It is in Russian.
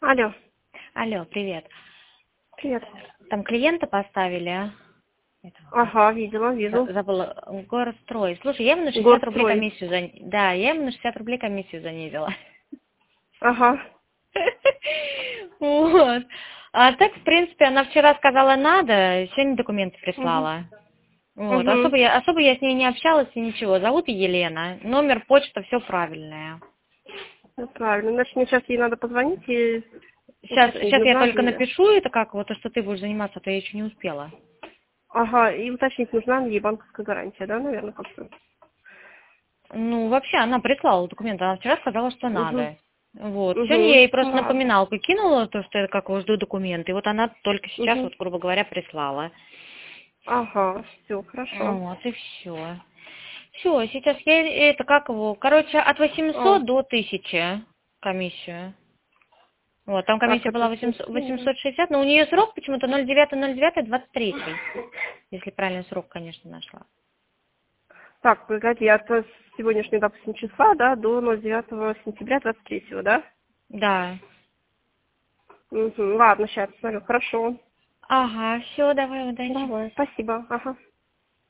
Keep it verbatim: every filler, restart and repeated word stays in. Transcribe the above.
Алло, Алло, привет. привет. Там клиента поставили, а? Этого, Ага, видела, вижу. за- забыла. Горстрой. Слушай, я ему на шестьдесят рублей Горстрой. комиссию за... Да, я ему на шестьдесят рублей комиссию занизила. Ага. Вот. А так, в принципе, она вчера сказала надо, сегодня документы Угу. прислала. Вот. Угу. Особо я, особо я с ней не общалась и ничего. Зовут ее Елена. Номер, почта, все правильное. Ну, правильно. Значит, мне сейчас ей надо позвонить и Сейчас, уточнить, сейчас я нужна только ли... напишу это как, вот то, что ты будешь заниматься, а то я еще не успела. Ага, и уточнить, нужна ли ей банковская гарантия, да, наверное, как-то. Ну, вообще, она прислала документы, она вчера сказала, что Угу. надо. Вот. Сегодня я Угу. ей просто Ладно. напоминалку кинула, то, что я как его жду документы. И вот она только сейчас, Угу. вот, грубо говоря, прислала. Ага, все, хорошо. Вот, и все. Все, сейчас я это как его, короче, от А, восьмисот до тысячи комиссию. Вот, там так, комиссия это была все. восемьсот, восемьсот шестьдесят, но у нее срок почему-то ноль девять ноль девять двадцать три, если правильный срок, конечно, нашла. Так, погоди, от сегодняшнего, допустим, числа, да, до ноль девятого сентября двадцать третьего, да? Да. Угу. Ладно, сейчас смотрю. Хорошо. Ага, все, давай, удачи. Давай, спасибо. Ага.